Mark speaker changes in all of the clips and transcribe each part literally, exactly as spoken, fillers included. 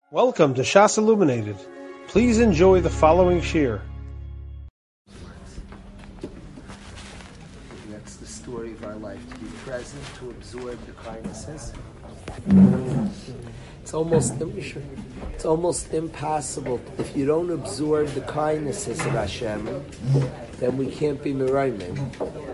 Speaker 1: Welcome to Shas Illuminated. Please enjoy the following shir.
Speaker 2: That's the story of our life, to be present, to absorb the kindnesses. It's almost it's almost impossible. If you don't absorb the kindnesses of Hashem, then we can't be Merayim.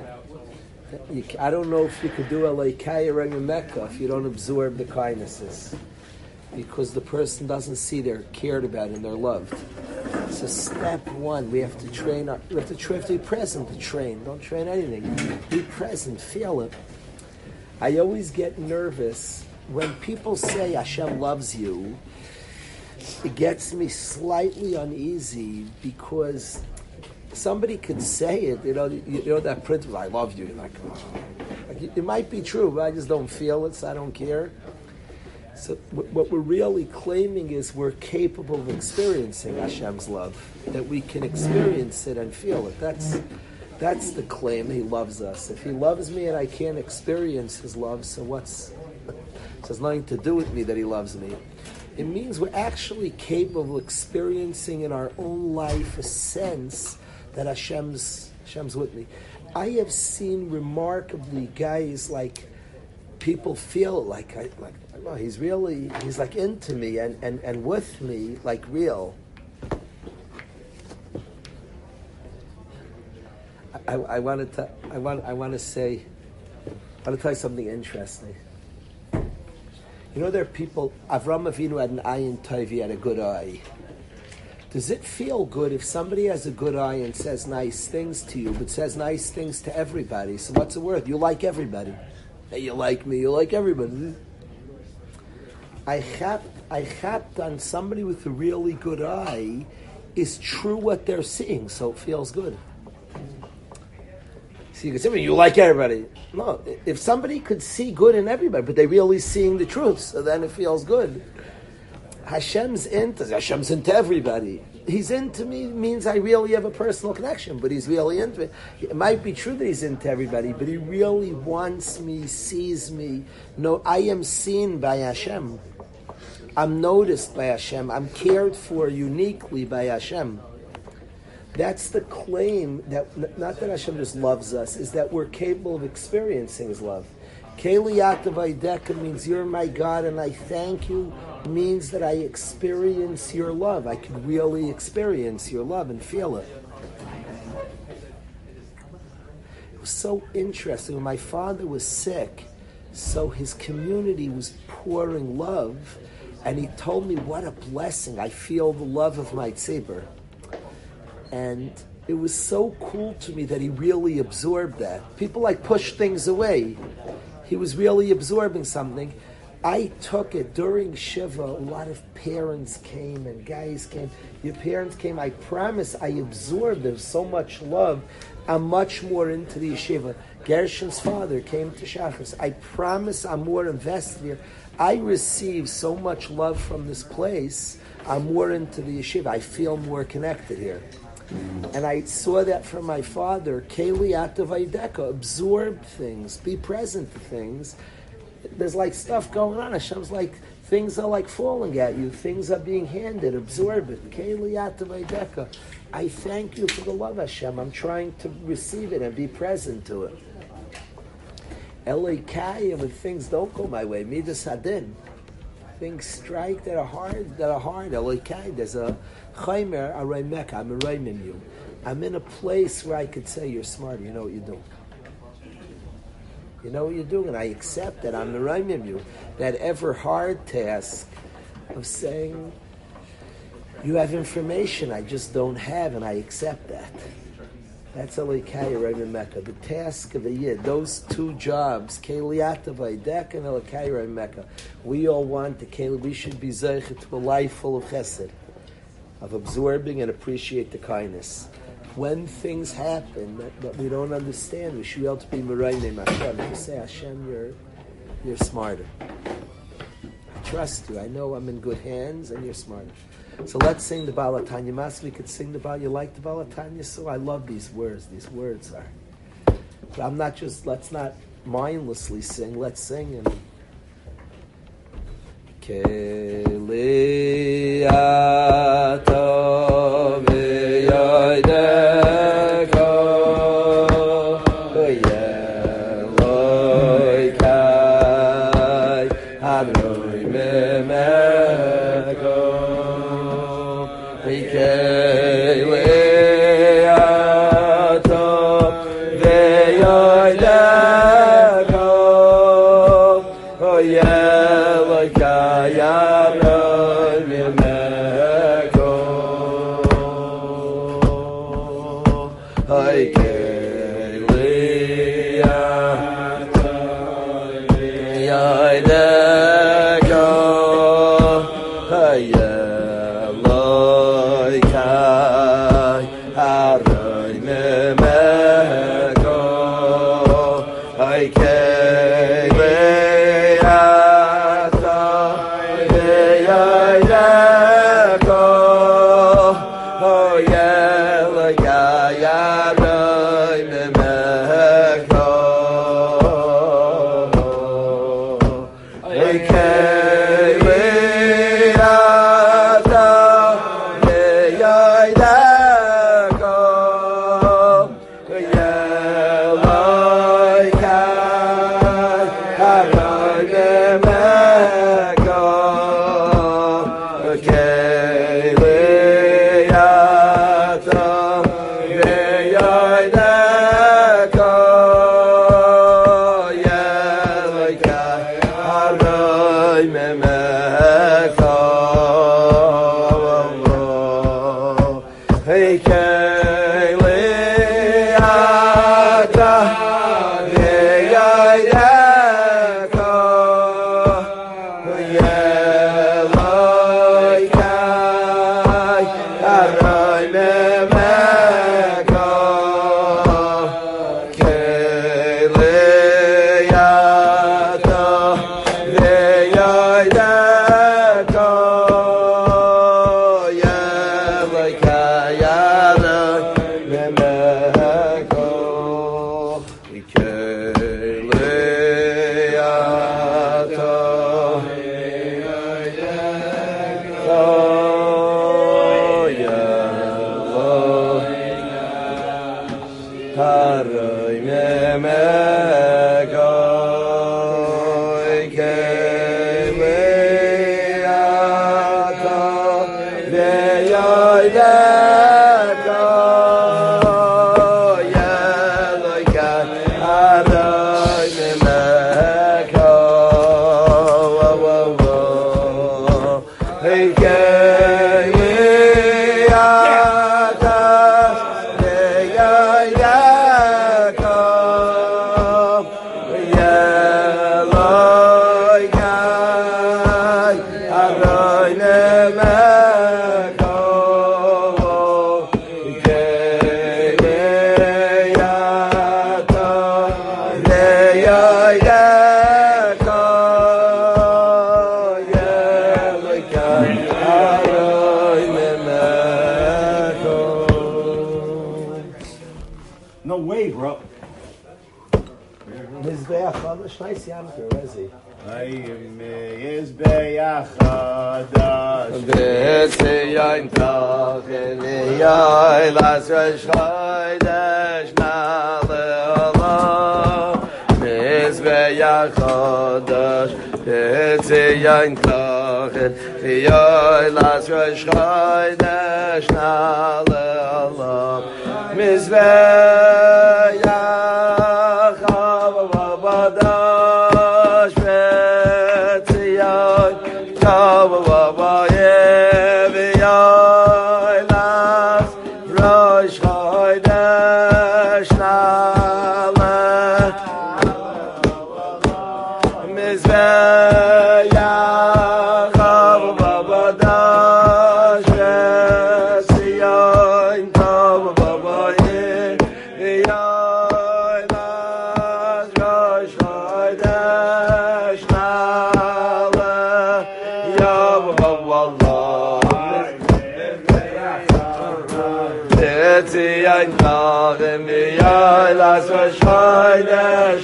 Speaker 2: I don't know if you could do Elokai Rayim Mecca if you don't absorb the kindnesses. Because the person doesn't see they're cared about and they're loved. So step one, we have to train. Our, we have to, try, have to be present to train. Don't train anything. Be present. Feel it. I always get nervous when people say Hashem loves you. It gets me slightly uneasy because somebody could say it. You know, you, you know that principle. I love you. You're like, oh. Like, it might be true, but I just don't feel it, so I don't care. So what we're really claiming is we're capable of experiencing Hashem's love, that we can experience it and feel it. That's that's the claim. He loves us. If He loves me and I can't experience His love, so what's it has nothing to do with me that He loves me. It means we're actually capable of experiencing in our own life a sense that Hashem's Hashem's with me. I have seen remarkably guys like people feel like I like. No, he's really, he's like into me and, and, and with me, like real. I, I wanted to, I want, I want to say, I want to tell you something interesting. You know, there are people, Avram Avinu had an ayin tov, he had a good eye. Does it feel good if somebody has a good eye and says nice things to you, but says nice things to everybody? So what's the word? You like everybody. Hey, you like me, you like everybody. I chapped, I chapped on somebody with a really good eye is true what they're seeing, so it feels good. So you can say, you like everybody. No, if somebody could see good in everybody, but they're really seeing the truth, so then it feels good. Hashem's into, Hashem's into everybody. He's into me means I really have a personal connection, but He's really into it. It might be true that He's into everybody, but He really wants me, sees me. No, I am seen by Hashem. I'm noticed by Hashem. I'm cared for uniquely by Hashem. That's the claim, that not that Hashem just loves us, is that we're capable of experiencing His love. Keli Yatavaydeka means you're my God and I thank you, means that I experience your love. I can really experience your love and feel it. It was so interesting. When my father was sick, so his community was pouring love, and he told me what a blessing. I feel the love of my tzibur. And it was so cool to me that he really absorbed that. People like push things away. He was really absorbing something. I took it during Shiva. A lot of parents came and guys came. Your parents came. I promise I absorbed. There's so much love. I'm much more into the yeshiva. Gershon's father came to Shachris. I promise I'm more invested here. I receive so much love from this place. I'm more into the yeshiva. I feel more connected here. And I saw that from my father. Keli Atavaydeka, absorb things, be present to things. There's like stuff going on. Hashem's like, things are like falling at you. Things are being handed. Absorb it. Keli Atavaydeka. I thank you for the love, Hashem. I'm trying to receive it and be present to it. Elokai, when things don't go my way, Midas Hadin. Things strike that are hard, that are hard. Elokai, there's a chaymer, a raymek, I'm a raymim you. I'm in a place where I could say, you're smart, you know what you're doing. You know what you're doing, and I accept that I'm the raymim you. That ever hard task of saying, you have information I just don't have, and I accept that. That's Elokai Raymim Mecca. The task of the year, those two jobs, Keli Atavaydeka and Elokai Raymim Mecca. We all want the Keli. We should be zeichet to a life full of chesed, of absorbing and appreciate the kindness. When things happen that, that we don't understand, we should be able to be Merayim Hashem. To say, Hashem, you're you're smarter. I trust you. I know I'm in good hands, and you're smarter. So let's sing the Baal HaTanya. Mas, we could sing the Baal. You like the Baal HaTanya? So I love these words. These words are. But I'm not just. Let's not mindlessly sing. Let's sing and. Keli
Speaker 3: No way, bro.
Speaker 2: Mizbeach Chadash, Yamker, where is he?
Speaker 3: Mizbeach Chadash,
Speaker 2: V'tzion Tachin Yoylas Rosh Chodesh Na'aleh Mizbeach Chadash, V'tzion Tachin Yoylas Rosh Chodesh Na'aleh Mizbeach Chavavadash V'tzion Chavavayeviyoylas Rosh Chodesh Na'aleh Mizbeach Chavavadash V'tzion Chavavayeviyoylas Rosh Chodesh Na'aleh V'tzion Tachin Yoylas Rosh Chodesh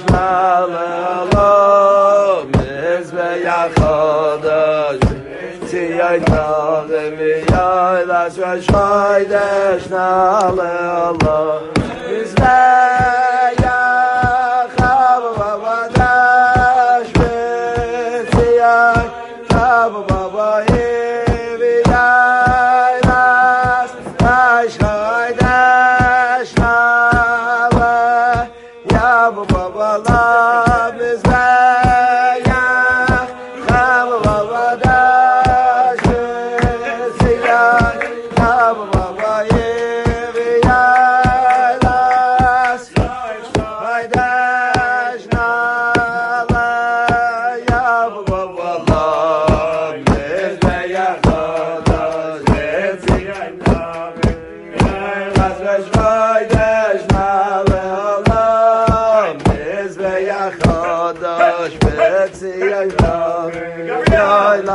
Speaker 2: Na'aleh Mizbeach Chadash V'tzion Tachin Yoylas Rosh Chodesh Na'aleh Mizbeach Chavavadash V'tzion Chavavayeviyoylas Rosh Chodesh Na'aleh Yavavavalav Mizbeach Chavavadash V'tzion Chavavayeviyoylas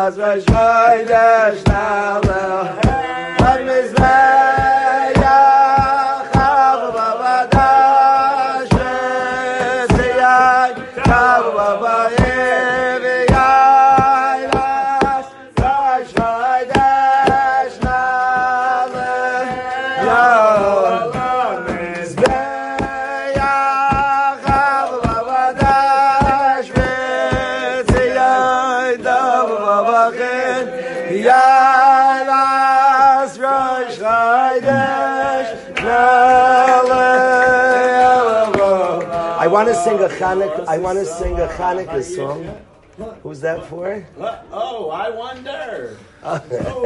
Speaker 2: Rosh Chodesh Na'aleh HaMizbeach HaVavadash V'tziyai HaVavayim V'yaylas Rosh Chodesh Na'aleh HaMizbeach HaVavadash V'tziyai HaVavayim V'yaylas Rosh Chodesh I want to sing a Hanukkah. I want to sing a Hanukkah song. Who's that for?
Speaker 3: What? Oh, I wonder. Oh,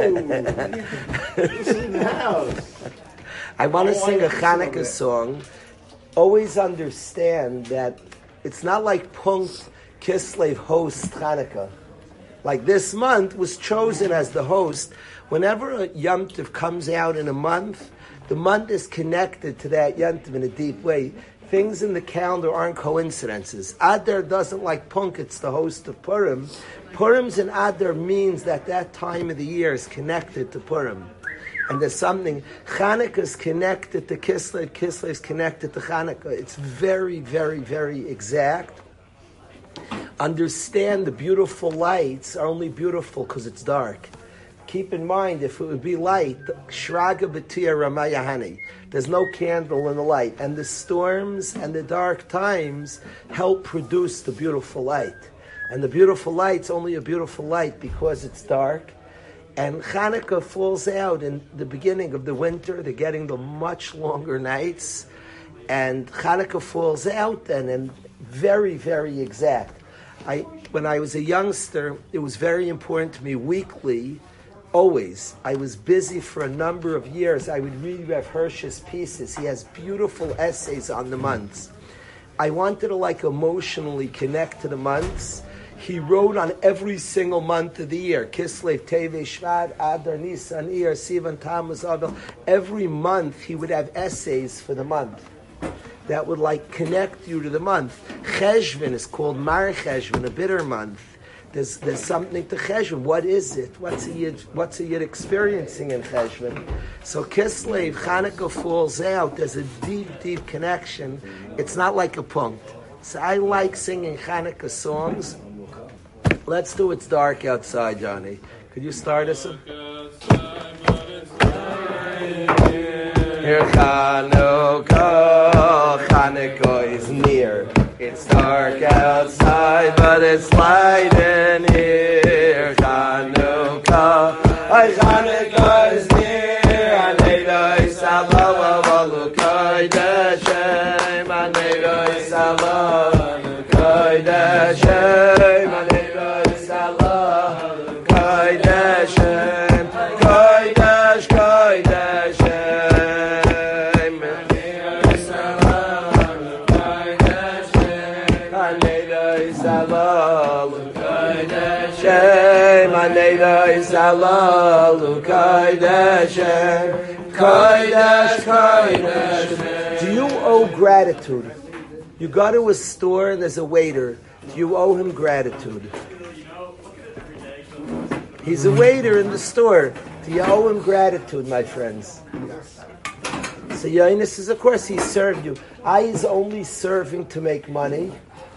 Speaker 3: who's in the house?
Speaker 2: I want to
Speaker 3: I
Speaker 2: sing a
Speaker 3: wonder
Speaker 2: Hanukkah
Speaker 3: bit.
Speaker 2: song. Always understand that it's not like Punkt Kislev hosts Hanukkah. Like this month was chosen as the host. Whenever a Yom Tov comes out in a month, the month is connected to that Yom Tov in a deep way. Things in the calendar aren't coincidences. Adar doesn't like Punk, it's the host of Purim. Purim's in Adar means that that time of the year is connected to Purim. And there's something, Chanukah is connected to Kislev, Kislev is connected to Chanukah. It's very, very, very exact. Understand the beautiful lights are only beautiful because it's dark. Keep in mind, if it would be light, Shraga B'Tia Ramayahani. There's no candle in the light. And the storms and the dark times help produce the beautiful light. And the beautiful light's only a beautiful light because it's dark. And Hanukkah falls out in the beginning of the winter. They're getting the much longer nights. And Hanukkah falls out then, and very, very exact. I, when I was a youngster, it was very important to me weekly. Always. I was busy for a number of years. I would read Rav Hirsch's pieces. He has beautiful essays on the months. I wanted to like emotionally connect to the months. He wrote on every single month of the year. Kislev, Teves, Shvat, Adar, Nisan, Iyar, Sivan, Tammuz, Adar. Every month he would have essays for the month that would like connect you to the month. Cheshvan is called Mar Cheshvan, a bitter month. There's there's something to Cheshvan. What is it? What's a yid, what's a yid experiencing in Cheshvan? So Kislev, Chanukah falls out. There's a deep, deep connection. It's not like a punct. So I like singing Chanukah songs. Let's do It's Dark Outside, Johnny. Could you start us? Here Chanukah, Chanukah is near. It's dark outside, but it's light in here. Chanukah, Chanukah is near. Anedai Sabah, Valukai Dashem. Anedai Sabah, Valukai Dashem. Anedai Sabah, Valukai Dashem. Kodesh, Kodesh. Kodesh, Kodesh. Do you owe gratitude? You go to a store and there's a waiter. Do you owe him gratitude? He's a waiter in the store. Do you owe him gratitude, my friends? So Yonis says, of course he served you. I is only serving to make money.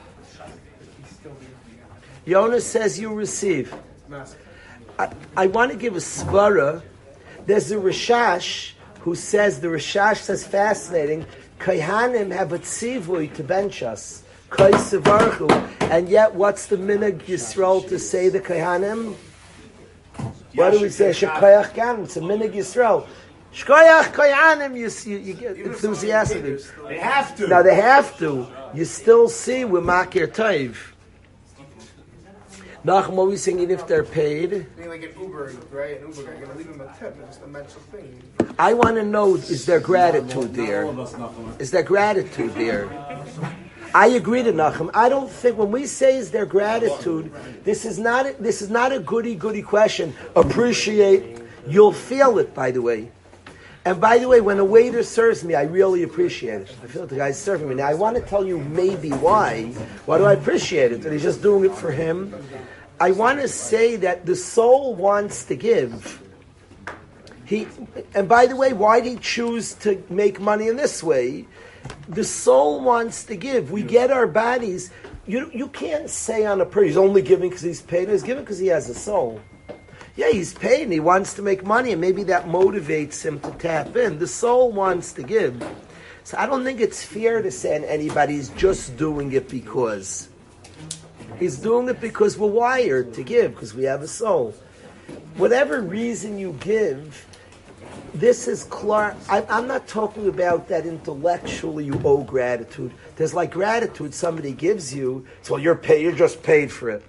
Speaker 2: Yonis says you receive. I, I want to give a svara. There's a Rishash who says, the Rishash says, fascinating, Kaihanim have a tzivui to bench us. Kai sevarchu. And yet, what's the minhag Yisrael to say the Kaihanim? What do we say? Shekayach Ganim. It's a minhag Yisrael. Shkoyach Kaihanim, you, you, you get enthusiastic.
Speaker 3: They have to.
Speaker 2: Now they have to. You still see with Makir Taiv. Nachum always singing if they're paid.
Speaker 4: I mean, like an Uber, right? An Uber guy, you're gonna leave him a tip. It's a mental thing.
Speaker 2: I want to know, is there gratitude there? Is there gratitude there? I agree to Nachum. I don't think when we say is there gratitude, this is not a, this is not a goody goody question. Appreciate. You'll feel it, by the way. And by the way, when a waiter serves me, I really appreciate it. I feel like the guy's serving me. Now, I want to tell you maybe why. Why do I appreciate it? That he's just doing it for him. I want to say that the soul wants to give. He, and by the way, why did he choose to make money in this way? The soul wants to give. We get our bodies. You you can't say on a person, he's only giving because he's paid. He's giving because he has a soul. Yeah, he's paid and he wants to make money, and maybe that motivates him to tap in. The soul wants to give. So I don't think it's fair to say anybody's just doing it because. He's doing it because we're wired to give, because we have a soul. Whatever reason you give, this is clear. I'm not talking about that intellectually you owe gratitude. There's like gratitude somebody gives you, so well, you're paid, you're just paid for it.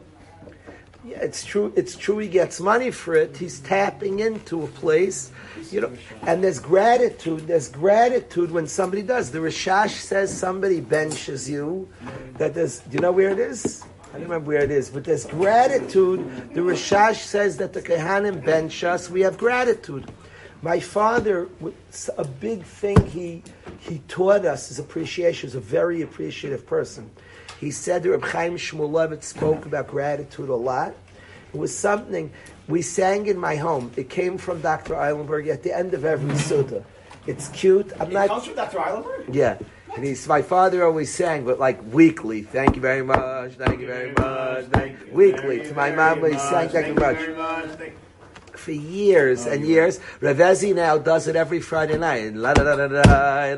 Speaker 2: Yeah, it's true. It's true. He gets money for it. He's tapping into a place, you know. And there's gratitude. There's gratitude when somebody does. The Rishash says somebody benches you. That there's. Do you know where it is? I don't remember where it is, but there's gratitude. The Rishash says that the Kehanim bench us. We have gratitude. My father, a big thing he he taught us is appreciation. He's a very appreciative person. He said that Reb Chaim Shmulevitz spoke about gratitude a lot. It was something we sang in my home. It came from Doctor Eilenberg at the end of every Suda. It's cute. I'm
Speaker 3: it
Speaker 2: not.
Speaker 3: comes from Doctor Eilenberg?
Speaker 2: Yeah. And he's, my father always sang, but like weekly. Thank you very much. Thank you very much. Thank you. Weekly. To my mom, he sang thank you very much. For years and years. Ravezi now does it every Friday night. La la la la la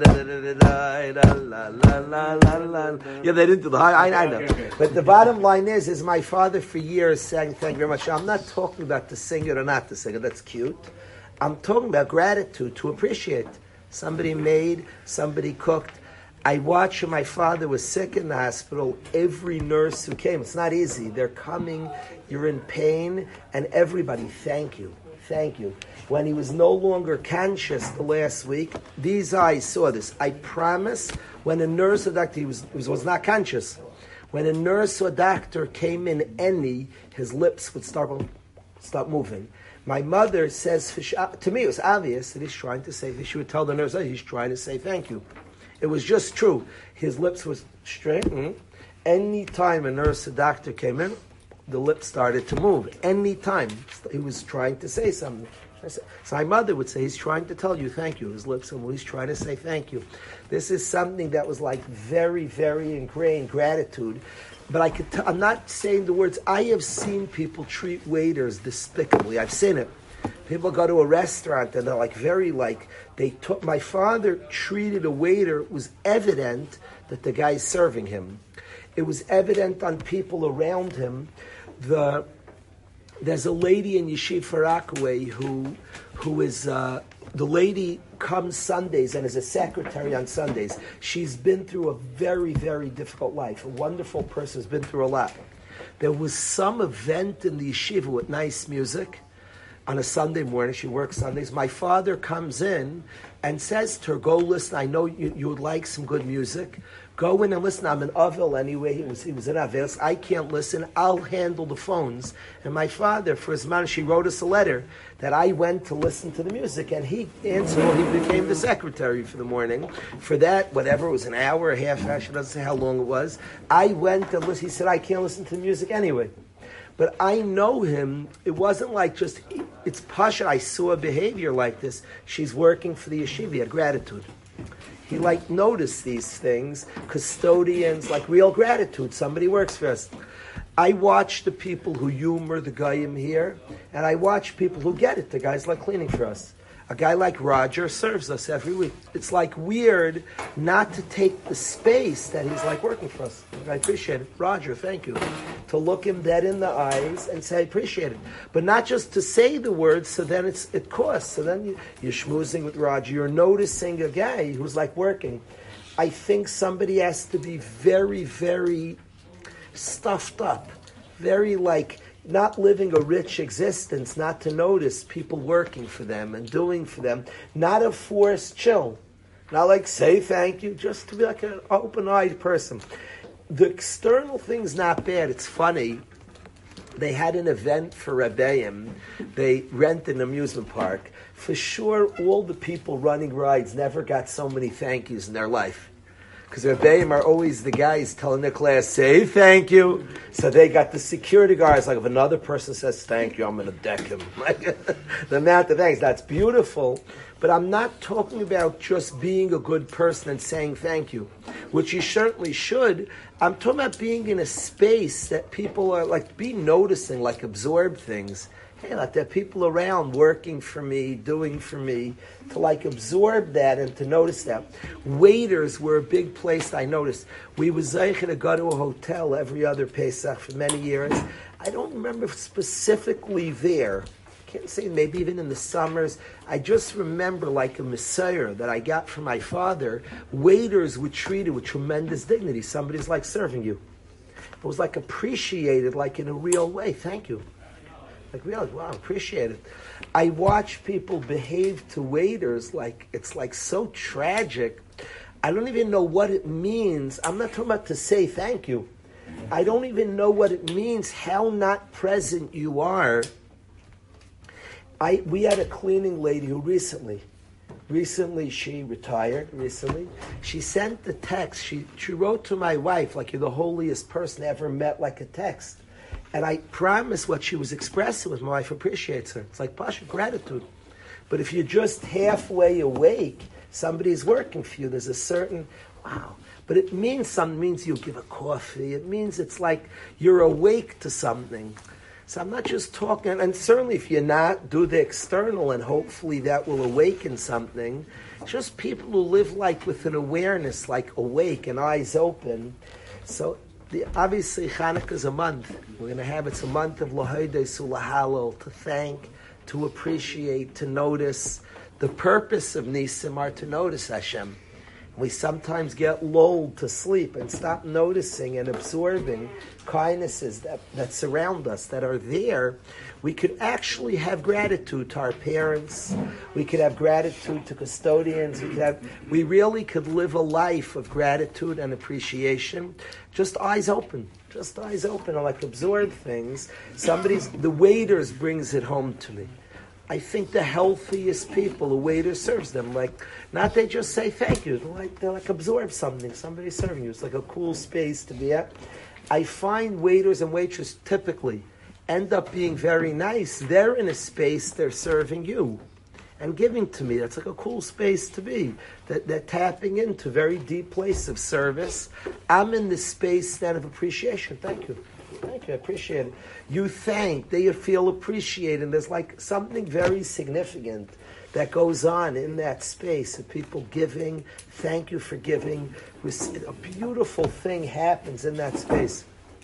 Speaker 2: la la la la la. Yeah, they didn't do the high. I, I know. But the bottom line is, is my father for years sang thank you very much. I'm not talking about to sing it or not to sing it. That's cute. I'm talking about gratitude, to appreciate. Somebody made, somebody cooked. I watched when my father was sick in the hospital. Every nurse who came, it's not easy. They're coming, you're in pain, and everybody, thank you, thank you. When he was no longer conscious the last week, these eyes saw this. I promise, when a nurse or doctor, he was, he was, was not conscious. When a nurse or doctor came in any, his lips would start, start moving. My mother says, to me it was obvious that he's trying to say, she would tell the nurse, oh, he's trying to say thank you. It was just true. His lips was straight. Mm-hmm. Any time a nurse or doctor came in, the lips started to move. Any time he was trying to say something. So my mother would say, he's trying to tell you thank you. His lips are moving. He's trying to say thank you. This is something that was like very, very ingrained, gratitude. But I could t- I'm not saying the words. I have seen people treat waiters despicably. I've seen it. People go to a restaurant and they're like very like, they took, my father treated a waiter, it was evident that the guy's serving him. It was evident on people around him. The There's a lady in Yeshiva Rockaway who, who is, uh, the lady comes Sundays and is a secretary on Sundays. She's been through a very, very difficult life. A wonderful person, has been through a lot. There was some event in the yeshiva with nice music. On a Sunday morning, she works Sundays. My father comes in and says to her, go listen, I know you, you would like some good music. Go in and listen. I'm in Avil anyway. He was, he was in Avil. I can't listen. I'll handle the phones. And my father, for his money, she wrote us a letter that I went to listen to the music. And he answered, well, he became the secretary for the morning. For that, whatever, it was an hour, a half hour, she doesn't say how long it was. I went to listen. He said, I can't listen to the music anyway. But I know him, it wasn't like just, it's Pasha, I saw a behavior like this. She's working for the yeshiva, he had gratitude. He like noticed these things, custodians, like real gratitude, somebody works for us. I watch the people who humor the Goyim here, and I watch people who get it, the guys like cleaning for us. A guy like Roger serves us every week. It's like weird not to take the space that he's like working for us. I appreciate it. Roger, thank you. To look him dead in the eyes and say, I appreciate it. But not just to say the words, so then it's it costs. So then you, you're schmoozing with Roger. You're noticing a guy who's like working. I think somebody has to be very, very stuffed up. Very like... not living a rich existence, not to notice people working for them and doing for them, not a forced chill, not like say thank you, just to be like an open-eyed person. The external thing's not bad. It's funny. They had an event for Rebbeim. They rent an amusement park. For sure, all the people running rides never got so many thank yous in their life. Because Rebbeim are always the guys telling their class, say thank you. So they got the security guards, like if another person says thank you, I'm going to deck him. Like the amount of thanks, that's beautiful. But I'm not talking about just being a good person and saying thank you, which you certainly should. I'm talking about being in a space that people are like, be noticing, like absorb things. Hey, like there are people around working for me, doing for me, to like absorb that and to notice that. Waiters were a big place I noticed. We was zeicher to go to a hotel every other Pesach for many years. I don't remember specifically there. I can't say maybe even in the summers. I just remember like a messiah that I got from my father. Waiters were treated with tremendous dignity. Somebody's like serving you. It was like appreciated like in a real way. Thank you. Like really, wow, appreciate it. I watch people behave to waiters like it's like so tragic. I don't even know what it means. I'm not talking about to say thank you. I don't even know what it means, how not present you are. I we had a cleaning lady who recently, recently she retired, recently. She sent the text, she, she wrote to my wife, like you're the holiest person I ever met, like a text. And I promise what she was expressing was my wife appreciates her. It's like pasha gratitude. But if you're just halfway awake, somebody's working for you. There's a certain, wow. But it means something. It means you give a coffee. It means it's like you're awake to something. So I'm not just talking, and certainly if you're not, do the external and hopefully that will awaken something. Just people who live like with an awareness, like awake and eyes open. So The, obviously, Chanukah is a month. We're going to have, it's a month of Lahodos Ulahalal, to thank, to appreciate, to notice. The purpose of Nisim are to notice Hashem. We sometimes get lulled to sleep and stop noticing and absorbing kindnesses that, that surround us, that are there. We could actually have gratitude to our parents. We could have gratitude to custodians. We could have, we really could live a life of gratitude and appreciation. Just eyes open. Just eyes open and like absorb things. Somebody's, the waiters brings it home to me. I think the healthiest people, the waiter serves them. Like, not they just say thank you. They're like, they like absorb something. Somebody's serving you. It's like a cool space to be at. I find waiters and waitresses typically end up being very nice. They're in a space, they're serving you and giving to me. That's like a cool space to be. That they're tapping into a very deep place of service. I'm in the space then of appreciation. Thank you. Thank you, I appreciate it. You thank, they feel appreciated. And there's like something very significant that goes on in that space of people giving. Thank you for giving. A beautiful thing happens in that space.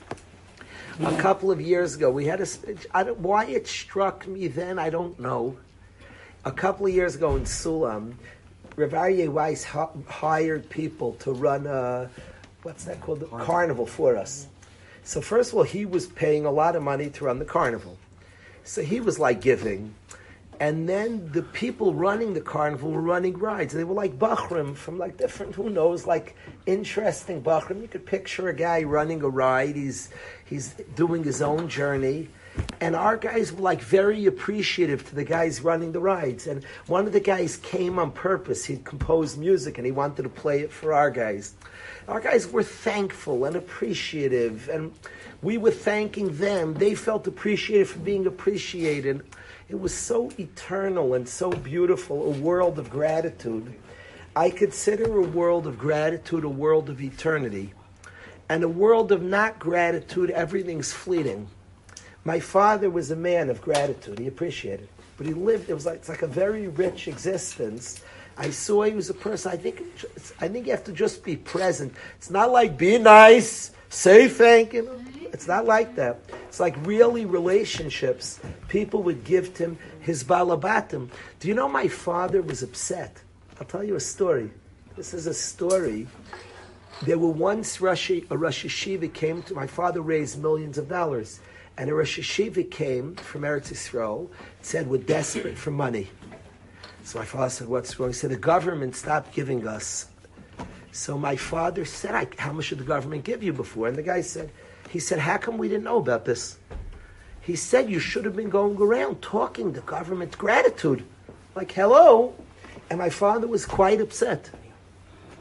Speaker 2: A couple of years ago, we had a, I don't, why it struck me then, I don't know. A couple of years ago in Sulam, Rav Aryeh Weiss hired people to run a, what's that called? A carnival for us. So first of all, he was paying a lot of money to run the carnival. So he was like giving. And then the people running the carnival were running rides. They were like Bachrim from like different, who knows, like interesting Bachrim. You could picture a guy running a ride. He's he's doing his own journey. And our guys were like very appreciative to the guys running the rides. And one of the guys came on purpose. He'd composed music and he wanted to play it for our guys. Our guys were thankful and appreciative, and we were thanking them. They felt appreciated for being appreciated. It was so eternal and so beautiful, a world of gratitude. I consider a world of gratitude a world of eternity. And a world of not gratitude, everything's fleeting. My father was a man of gratitude. He appreciated. But he lived, it was like, it's like a very rich existence. I saw he was a person, I think I think you have to just be present. It's not like be nice, say thank you. It's not like that. It's like really relationships. People would give him his balabatim. Do you know my father was upset? I'll tell you a story. This is a story. There were once Rosh, a Rosh Yeshiva came to, my father raised millions of dollars. And a Rosh Yeshiva came from Eretz Yisrael, said we're desperate for money. So my father said, what's wrong? He said, the government stopped giving us. So my father said, I, how much did the government give you before? And the guy said, he said, how come we didn't know about this? He said, you should have been going around talking the government's gratitude. Like, hello. And my father was quite upset.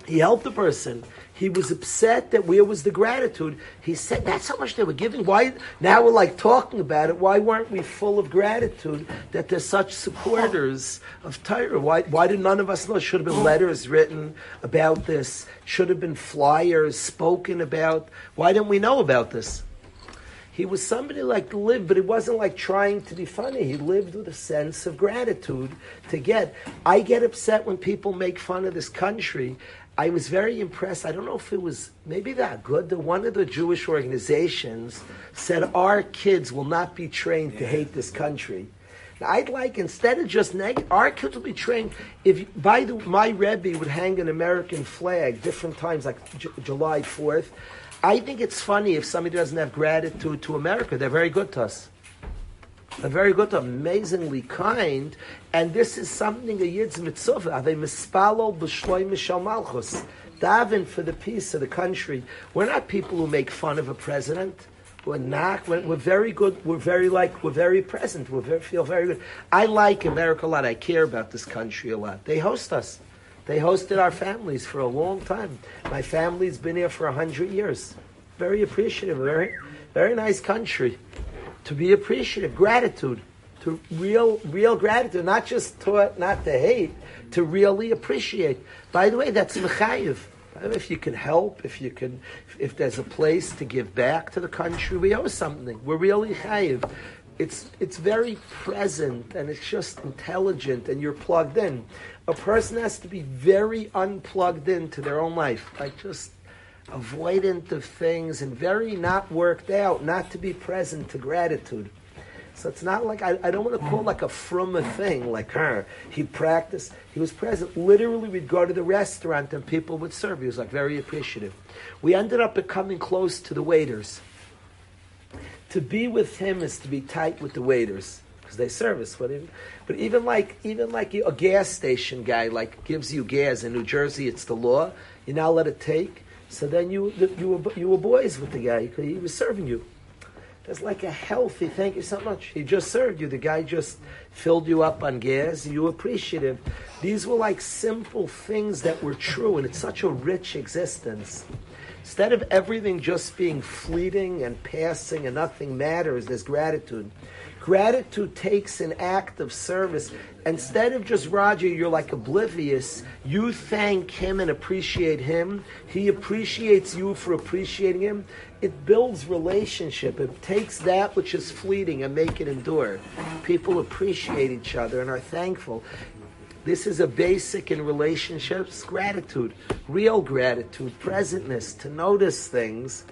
Speaker 2: He helped the person. He was upset that where was the gratitude? He said, that's how much they were giving. Why, now we're like talking about it, why weren't we full of gratitude that they're such supporters of Torah? Why, why did none of us know? Should have been letters written about this. Should have been flyers spoken about. Why didn't we know about this? He was somebody like lived, but it wasn't like trying to be funny. He lived with a sense of gratitude to get. I get upset when people make fun of this country. I was very impressed. I don't know if it was maybe that good that one of the Jewish organizations said our kids will not be trained to hate this country. Now, I'd like, instead of just negative, our kids will be trained. If by the my Rebbe would hang an American flag different times, like J- July fourth. I think it's funny if somebody doesn't have gratitude to America. They're very good to us. They're very good, amazingly kind, and this is something a Yid's mitzvah. Ave mispalo b'shloim mishal malchus. Daven for the peace of the country. We're not people who make fun of a president. We're not. We're, we're very good. We're very like. We're very present. We very, feel very good. I like America a lot. I care about this country a lot. They host us. They hosted our families for a long time. My family's been here for a hundred years. Very appreciative. Very, very nice country. To be appreciative, gratitude, to real, real gratitude, not just taught not to hate, to really appreciate. By the way, that's mechayiv. If you can help, if you can, if there's a place to give back to the country, we owe something. We're really chayiv. It's it's very present and it's just intelligent and you're plugged in. A person has to be very unplugged into their own life, like just avoidant of things and very not worked out, not to be present to gratitude. So it's not like, I, I don't want to call it like a frumma thing, like her. He practiced, he was present. Literally, we'd go to the restaurant and people would serve. He was like very appreciative. We ended up becoming close to the waiters. To be with him is to be tight with the waiters. Because they serve us. But even, but even like even like a gas station guy like gives you gas in New Jersey, it's the law. You're not let it take. So then you you were you were boys with the guy. He was serving you. There's like a healthy thank you so much. He just served you. The guy just filled you up on gas. You appreciative. These were like simple things that were true, and it's such a rich existence. Instead of everything just being fleeting and passing and nothing matters, there's gratitude. Gratitude takes an act of service. Instead of just, Roger, you're like oblivious, you thank him and appreciate him. He appreciates you for appreciating him. It builds relationship. It takes that which is fleeting and make it endure. People appreciate each other and are thankful. This is a basic in relationships, gratitude, real gratitude, presentness, to notice things.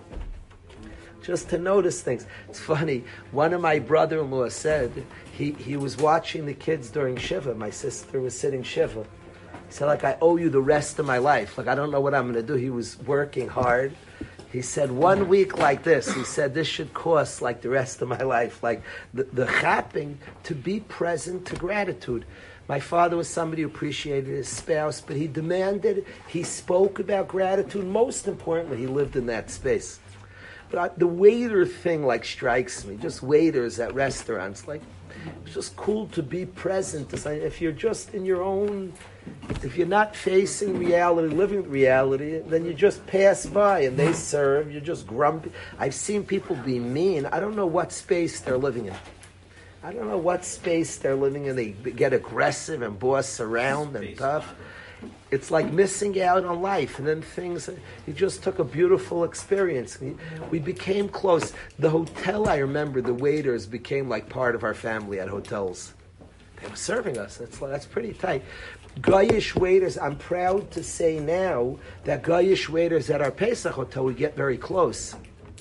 Speaker 2: Just to notice things. It's funny, one of my brother-in-law said, he, he was watching the kids during Shiva. My sister was sitting Shiva. He said, like, I owe you the rest of my life. Like, I don't know what I'm going to do. He was working hard. He said, one week like this, he said, this should cost like the rest of my life. Like, the, the chapping, to be present to gratitude. My father was somebody who appreciated his spouse, but he demanded, he spoke about gratitude. Most importantly, he lived in that space. But I, the waiter thing like strikes me. Just waiters at restaurants, like it's just cool to be present. If you're just in your own, if you're not facing reality, living reality, then you just pass by and they serve. You're just grumpy. I've seen people be mean. I don't know what space they're living in. I don't know what space they're living in. They get aggressive and boss around and tough. It's like missing out on life. And then things, he just took a beautiful experience. We, we became close. The hotel, I remember, the waiters became like part of our family at hotels. They were serving us. That's, that's pretty tight. Goyish waiters, I'm proud to say now that Goyish waiters at our Pesach hotel, we get very close.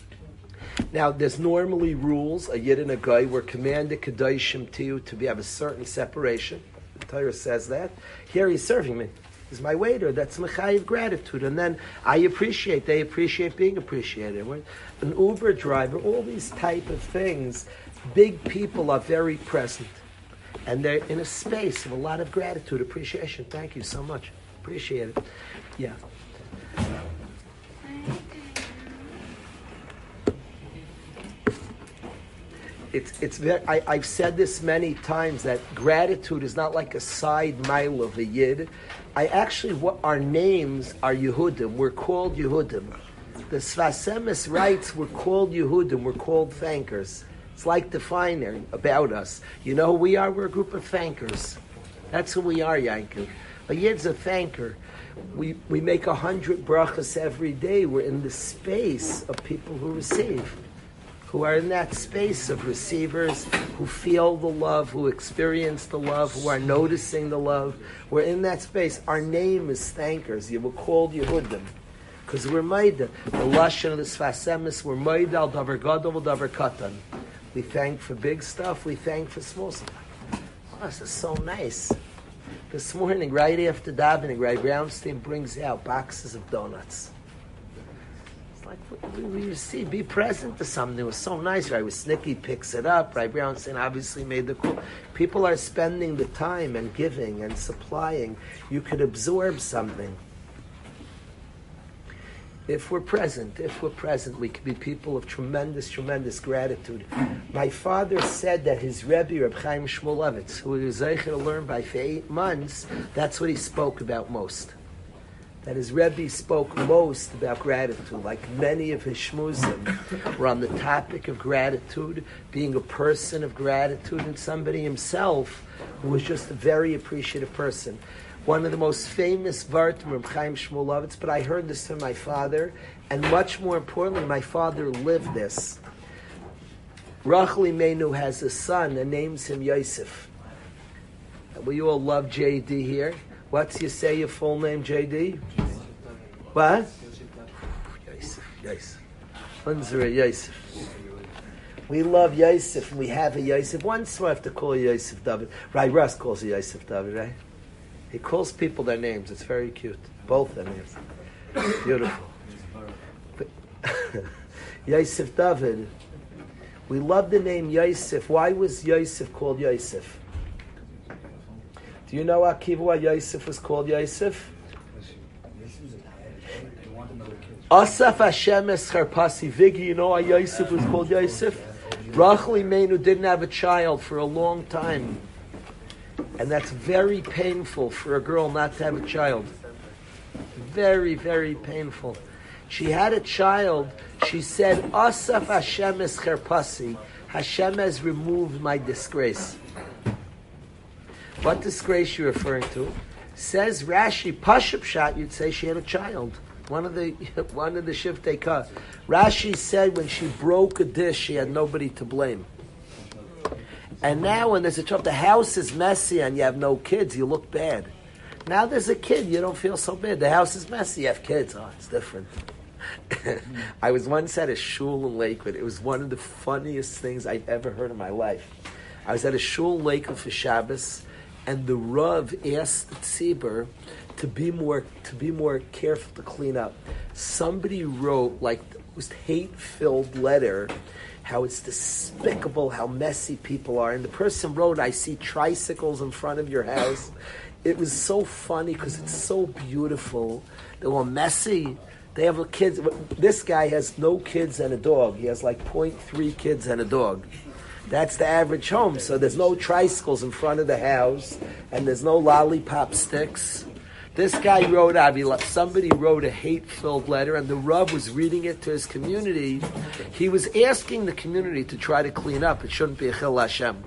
Speaker 2: Now, there's normally rules, a Yid and a Goy, we're commanded Kedoshim to you to be, have a certain separation. The Torah says that. Here he's serving me. He's my waiter. That's mechayiv gratitude. And then I appreciate, they appreciate being appreciated. We're an Uber driver, all these type of things, big people are very present. And they're in a space of a lot of gratitude, appreciation. Thank you so much. Appreciate it. Yeah. it's it's very. I, I've said this many times that gratitude is not like a side mile of a yid. I actually, what our names are Yehudim. We're called Yehudim. The Sfas Emes writes we're called Yehudim. We're called thankers. It's like defining about us. You know who we are? We're a group of thankers. That's who we are, Yankov. A yid's a thanker. We we make a hundred brachas every day. We're in the space of people who receive, who are in that space of receivers, who feel the love, who experience the love, who are noticing the love. We're in that space. Our name is thankers. You were called Yehudim. Because we're Maida. The Lashon of the Sfas Emes, we're Maida al davar gadol davar katan. We thank for big stuff, we thank for small stuff. Oh, this is so nice. This morning, right after davening, Ray Brownstein brings out boxes of donuts. It's like we, we see, be present to something. It was so nice. Right, Wisnicki picks it up. Ray Brownstein obviously made the call. People are spending the time and giving and supplying. You could absorb something. If we're present, if we're present, we can be people of tremendous, tremendous gratitude. My father said that his Rebbe, Reb Chaim Shmulevitz, who he was able to learn by for eight months, that's what he spoke about most. That his Rebbe spoke most about gratitude, like many of his shmuzim were on the topic of gratitude, being a person of gratitude, and somebody himself who was just a very appreciative person. One of the most famous Vartim, Reb Chaim Shmulevitz, but I heard this from my father, and much more importantly, my father lived this. Rachel Imenu has a son and names him Yosef. We all love J D here. What's you say your full name, J D? What? Yosef, Yosef. Unzera Yosef. We love Yosef, and we have a Yosef. Once we have to call Yosef David. Right, Russ calls you Yosef David, right? He calls people their names. It's very cute. Both their names. Beautiful. Yosef David. We love the name Yosef. Why was Yosef called Yosef? Do you know, Akiva, why Yosef was called Yosef? Asaf Hashem Escharpasi Vigi. You know why Yosef was called Yosef? Rachel Imenu didn't have a child for a long time. And that's very painful for a girl not to have a child. Very, very painful. She had a child. She said, Asaf Hashem Escharpasi. Hashem has removed my disgrace. What disgrace are you referring to? Says Rashi, Pashup Shot, you'd say she had a child. One of the one of the Shiftei Ka. Rashi said when she broke a dish, she had nobody to blame. And now when there's a trouble, the house is messy and you have no kids, you look bad. Now there's a kid, you don't feel so bad. The house is messy, you have kids. Oh, it's different. I was once at a shul in Lakewood. It was one of the funniest things I've ever heard in my life. I was at a shul in Lakewood for Shabbos, and the Rav asked the tzibur to be more to be more careful to clean up. Somebody wrote like the most hate-filled letter, how it's despicable, how messy people are. And the person wrote, I see tricycles in front of your house. It was so funny because it's so beautiful. They were messy. They have kids. This guy has no kids and a dog. He has like zero point three kids and a dog. That's the average home. So there's no tricycles in front of the house, and there's no lollipop sticks. This guy wrote, somebody wrote a hate-filled letter, and the Rav was reading it to his community. He was asking the community to try to clean up. It shouldn't be a Chil Hashem.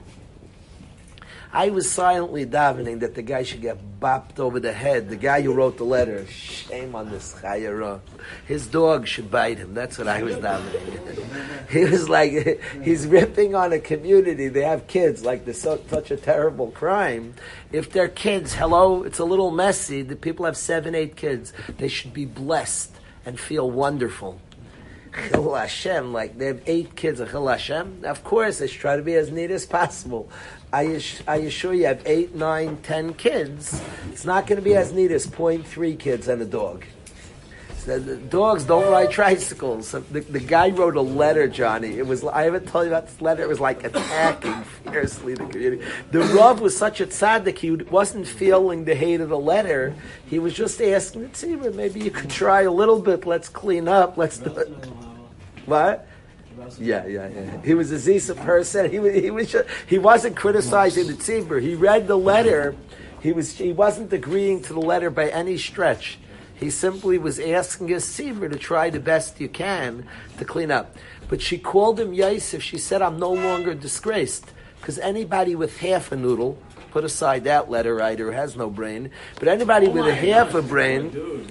Speaker 2: I was silently davening that the guy should get bopped over the head. The guy who wrote the letter, shame on this chayara. His dog should bite him. That's what I was davening. He was like, he's ripping on a community. They have kids, like there's so, such a terrible crime. If they're kids, hello, it's a little messy. The people have seven, eight kids. They should be blessed and feel wonderful. Chil Hashem, like they have eight kids of Chil Hashem. Of course, they should try to be as neat as possible. I, I assure you, have eight, nine, ten kids. It's not going to be as neat as zero point three kids and a dog. So the dogs don't ride tricycles. So the, the guy wrote a letter, Johnny. It was I haven't told you about this letter. It was like attacking fiercely the community. The Rav was such a tzaddik. He wasn't feeling the hate of the letter. He was just asking, see, maybe you could try a little bit. Let's clean up. Let's do it. What? Yeah, yeah, yeah. He was a Zisa person. He was, he was, he wasn't criticizing the tzibur. He read the letter. He was, he wasn't agreeing to the letter by any stretch. He simply was asking his tzibur to try the best you can to clean up. But she called him Yosef. She said, "I'm no longer disgraced." Because anybody with half a noodle, put aside that letter writer who has no brain, but anybody with a half a brain,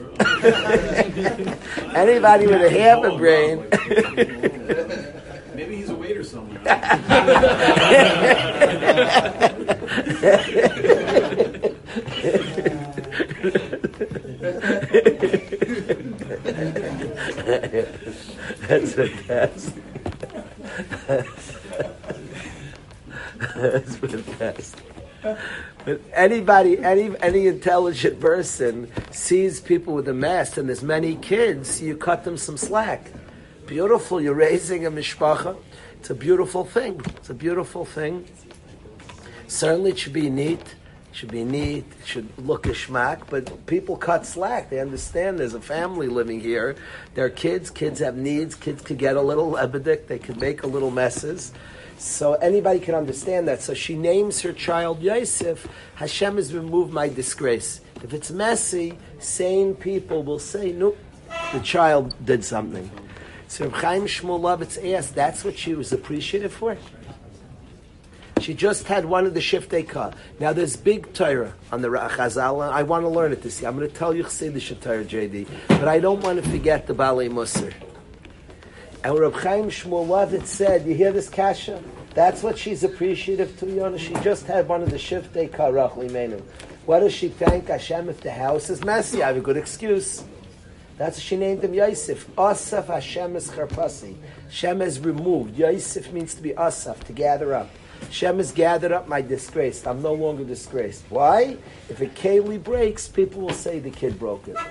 Speaker 2: anybody with a half a brain,
Speaker 5: maybe he's a waiter somewhere.
Speaker 2: That's fantastic. That's fantastic. But anybody, any any intelligent person sees people with a mess, and there's many kids, you cut them some slack. Beautiful, you're raising a mishpacha. It's a beautiful thing. It's a beautiful thing. Certainly it should be neat. It should be neat. It should look a schmack. But people cut slack. They understand there's a family living here. There are kids. Kids have needs. Kids could get a little ebidik. They could make a little messes. So anybody can understand that. So she names her child Yosef. Hashem has removed my disgrace. If it's messy, sane people will say, nope, the child did something. So Reb Chaim Shmulevitz asked, that's what she was appreciative for? She just had one of the Shiftei Ka. Now there's big Torah on the Chazal. I want to learn it this year. I'm going to tell you Chassidish Torah, J D. But I don't want to forget the Balei Musar. And Reb Chaim Shmulevitz said, you hear this kasha? That's what she's appreciative to, Yonah. She just had one of the Shiftei Ka Rachli Menu. What does she thank Hashem if the house is messy? I have a good excuse. That's what she named him Yosef. Asaf Hashem is Charpasi. Hashem has removed. Yosef means to be Asaf, to gather up. Hashem has gathered up my disgrace. I'm no longer disgraced. Why? If a keli breaks, people will say the kid broke it.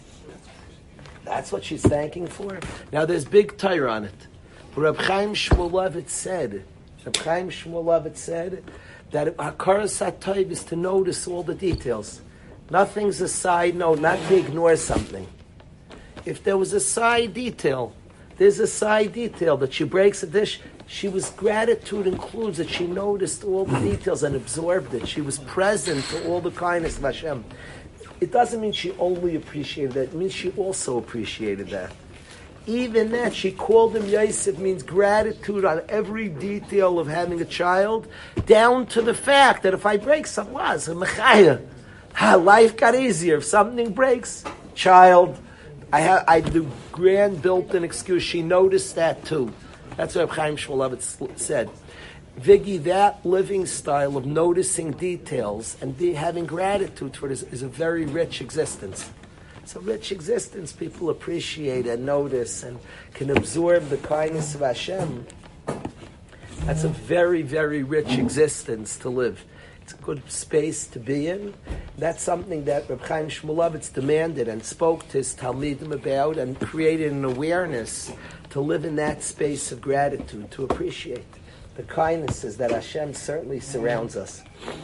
Speaker 2: That's what she's thanking for. Now there's big Torah on it. But Reb Chaim Shmulevitz said, Reb Chaim Shmulevitz said that Hakaras HaTov is to notice all the details. Nothing's a side note, not to ignore something. If there was a side detail, there's a side detail that she breaks a dish. She was, gratitude includes that she noticed all the details and absorbed it. She was present to all the kindness of Hashem. It doesn't mean she only appreciated that. It means she also appreciated that. Even that, she called him Yosef, means gratitude on every detail of having a child, down to the fact that if I break something, was a mechaya. Life got easier. If something breaks, child, I have I the grand built-in excuse. She noticed that too. That's what Chaim Shmulevitz said. Viggy, that living style of noticing details and be, having gratitude for it is, is a very rich existence. It's a rich existence. People appreciate and notice and can absorb the kindness of Hashem. That's a very, very rich existence to live. It's a good space to be in. That's something that Reb Chaim Shmulevitz demanded and spoke to his Talmidim about and created an awareness to live in that space of gratitude, to appreciate the kindnesses that Hashem certainly surrounds us.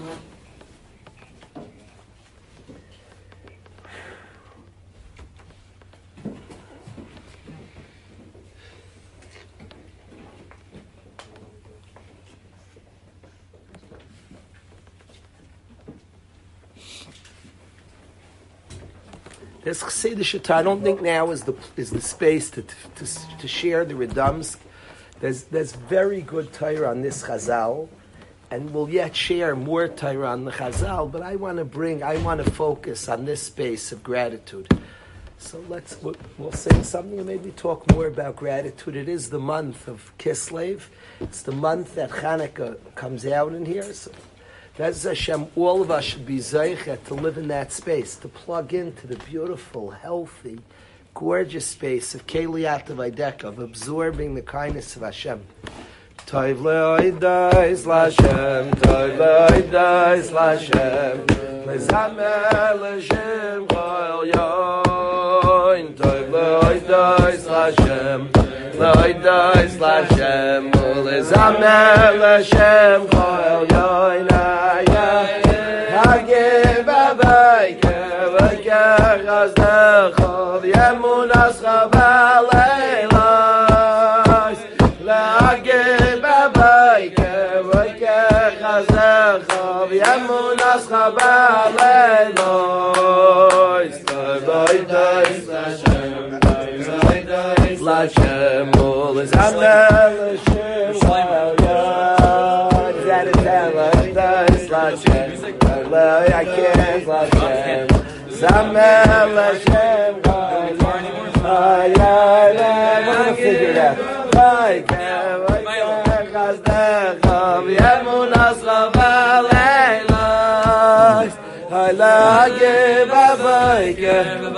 Speaker 2: This Chassidish, I don't think now is the is the space to to, to share the Redumsk. There's there's very good Torah on this Chazal, and we'll yet share more Torah on the Chazal. But I want to bring, I want to focus on this space of gratitude. So let's we'll, we'll say something and maybe talk more about gratitude. It is the month of Kislev. It's the month that Hanukkah comes out in here. So that's Hashem. All of us should be zeichet to live in that space, to plug into the beautiful, healthy, gorgeous space of Keliyat Vaydeka, of absorbing the kindness of Hashem. Toiv le'oidais l'Hashem, toiv le'oidais l'Hashem, le'zamer l'Hashem chol yoin, toiv le'oidais l'Hashem, le'oidais l'Hashem, le'zamer l'Hashem chol yoin, Hagev Avayke, Vayke Chazdechol, Yemunas Chaval Eilos, Balelois, Balelois, Lashem, Mulis, Amel, Lashem, Lashem, I can't, Lashem, Samel, Lashem, I can't figure it out. I can't, I can't, Yemunas Lavalailas, I like it, Babaike,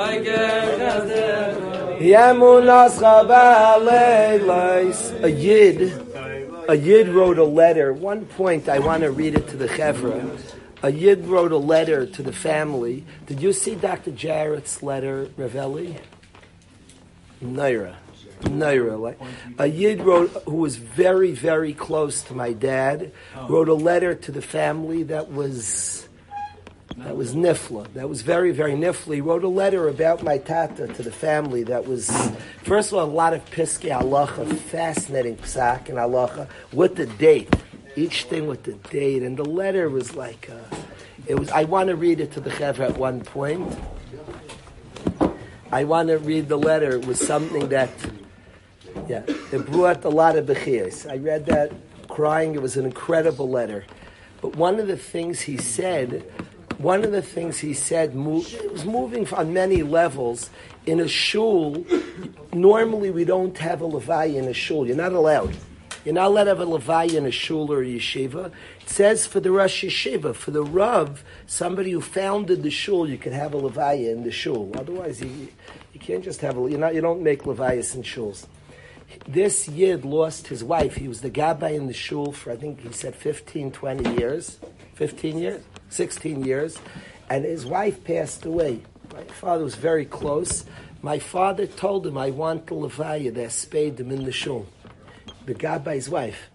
Speaker 2: Yemunas Lavalailas. A Yid, a Yid wrote a letter. One point, I want to read it to the Chevra. A Yid wrote a letter to the family. Did you see Doctor Jarrett's letter, Ravelli? Naira. Naira. Like, a Yid wrote, who was very, very close to my dad, wrote a letter to the family that was that was nifla. That was very, very nifla. He wrote a letter about my tata to the family that was, first of all, a lot of piskei halacha, fascinating psak and halacha, with the date. Each thing with the date. And the letter was like, uh, it was. I want to read it to the Chevra at one point. I want to read the letter. It was something that, yeah, it brought a lot of bechiyas. I read that crying. It was an incredible letter. But one of the things he said, one of the things he said, move, it was moving on many levels. In a shul, normally we don't have a levaya in a shul. You're not allowed. You're not allowed to have a levaya in a shul or a yeshiva. It says for the Rosh Yeshiva, for the Rav, somebody who founded the shul, you can have a levaya in the shul. Otherwise, you, you can't just have a, you're not, you don't make levayas in shuls. This Yid lost his wife. He was the gabbai in the shul for, I think he said fifteen, twenty years. fifteen years? sixteen years. And his wife passed away. My father was very close. My father told him, I want the levaya, they spayed him in the shul. The gabbai's wife.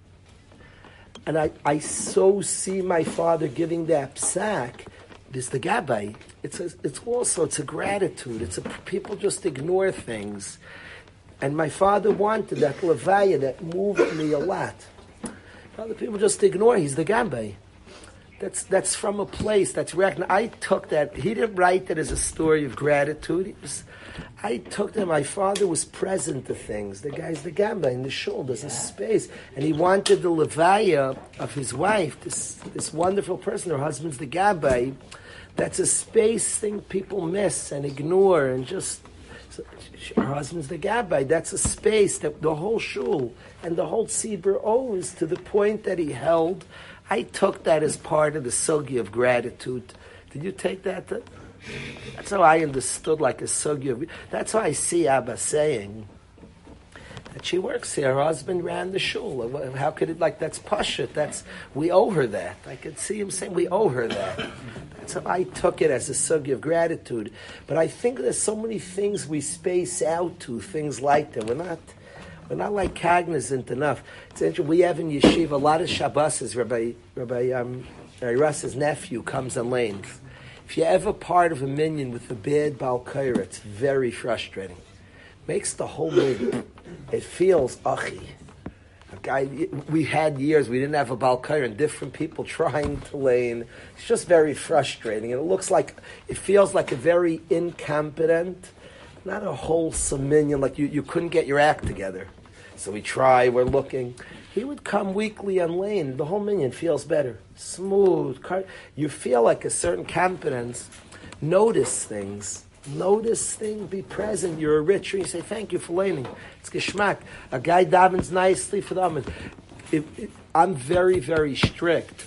Speaker 2: And I, I so see my father giving that psak. This the gabbai. It's a, it's also it's a gratitude. It's a people just ignore things. And my father wanted that levaya that moved me a lot. Other people just ignore. He's the gabbai. That's that's from a place that's recognized. I took that. He didn't write that as a story of gratitude. It was, I took that. My father was present to things. The guy's the gabbai in the shul. There's a space, and he wanted the levaya of his wife. This this wonderful person. Her husband's the gabbai. That's a space thing people miss and ignore, and just so, her husband's the gabbai. That's a space that the whole shul and the whole tzibur owes to the point that he held. I took that as part of the sugi of gratitude. Did you take that? To, that's how I understood, like a sugi of. That's how I see Abba saying that she works here. Her husband ran the shul. How could it, like, that's pashut. That's, we owe her that. I could see him saying we owe her that. That's how I took it, as a sugi of gratitude. But I think there's so many things we space out to, things like that. We're not. We're not like cognizant enough. It's interesting. We have in yeshiva a lot of Shabbosis. Rabbi Rabbi um, Russ's nephew comes on lanes. If you're ever part of a minyan with a bad Baal Kaira, it's very frustrating. Makes the whole minyan. It feels achi. A guy we had years. We didn't have a Baal Kaira, and different people trying to lane. It's just very frustrating, and it looks like it feels like a very incompetent, not a wholesome minyan. Like you, you couldn't get your act together. So we try, we're looking. He would come weekly on lane. The whole minyan feels better. Smooth. You feel like a certain competence. Notice things. Notice things. Be present. You're a richer. You say, thank you for laning. It's geschmack. A guy davens nicely for the Amid. I'm very, very strict.